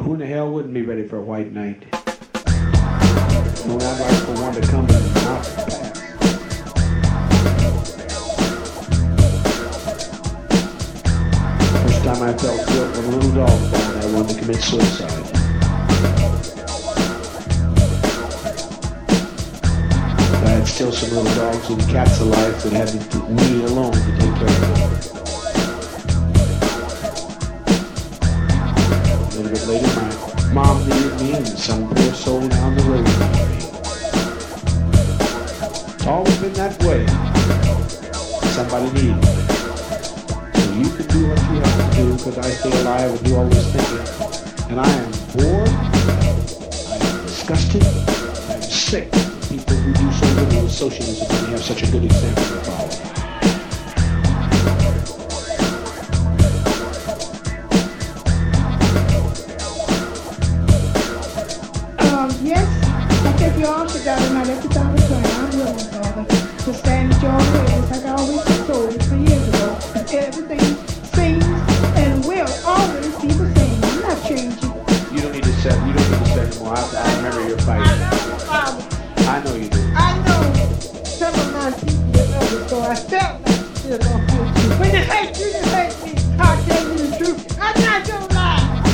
Who in the hell wouldn't be ready for a white knight? When I'd like for one to come and not pass. First time I felt guilt when a little dog died, I wanted to commit suicide. But I had still some little dogs and cats alive that had me alone to take care of them. A little bit later, my mom needed me and some poor soul down the road needed me. It's always been that way. Somebody needs me. So you can do what you have to do because I stay alive and do all this thinking. And I am bored, I am disgusted, I am sick of people who do so little with socialism when they have such a good example to follow. You all should got in my left down the train. I'm willing, Father, to stand at your ways like I always told you 3 years ago. Everything seems and will always be the same. I'm not changing. You don't need to say anymore. I remember your fight. I know, Father. I know you do. I know. Some of my people and others, so I felt like still gonna hurt you. When you hate you, you hate me. I'll tell you the truth. I'm not gonna lie.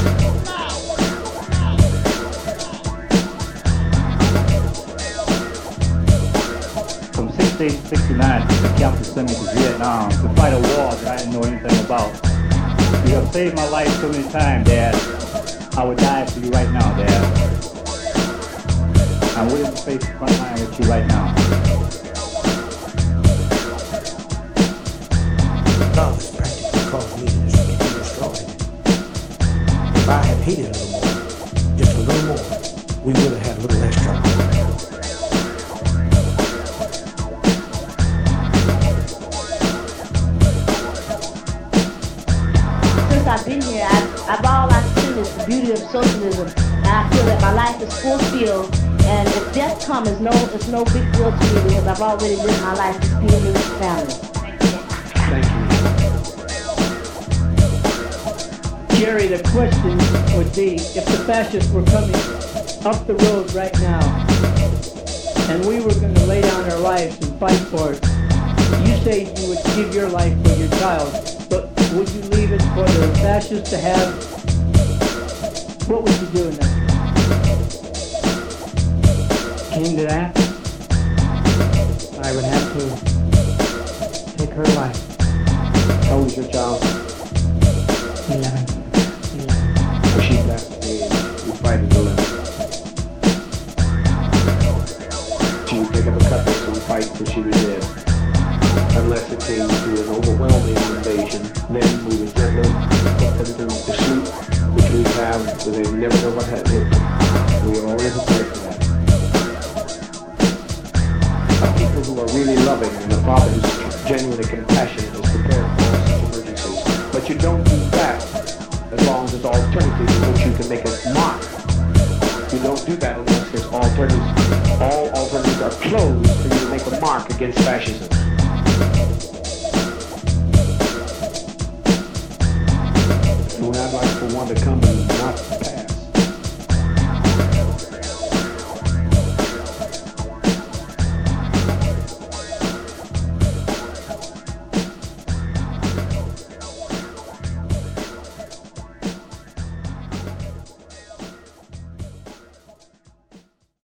From 68-69, the captain sent me to Vietnam to fight a war that I didn't know anything about. You have saved my life so many times, Dad. I would die for you right now, Dad. I'm willing to face the front line with you right now. Love has practically caused me to be destroyed. If I had hated a little more, just a little more, we would have had a little less trouble. I've been here, all I've seen is the beauty of socialism, and I feel that my life is fulfilled, and if death comes, it's no big deal to me because I've already lived my life to be with the family. Thank you. Jerry, the question would be, if the fascists were coming up the road right now, and we were going to lay down our lives and fight for it, you say you would give your life for your child, but would you leave it for the fascists to have? What would you do in that? Came to that, I would have to take her life. How old is your child? 11. So she left the fight at 11. She would pick up a cutlass and fight till she was dead. Unless it came to an overwhelming invasion, then moving gently, put them to sleep, which we have, so they never know what happened. We are already prepared for that. People who are really loving and a father who's genuinely compassionate is prepared for all such emergencies. But you don't do that as long as there's alternatives in which you can make a mark. You don't do that unless there's alternatives. All alternatives are closed for you to make a mark against fascism. When I'd like for one to come and not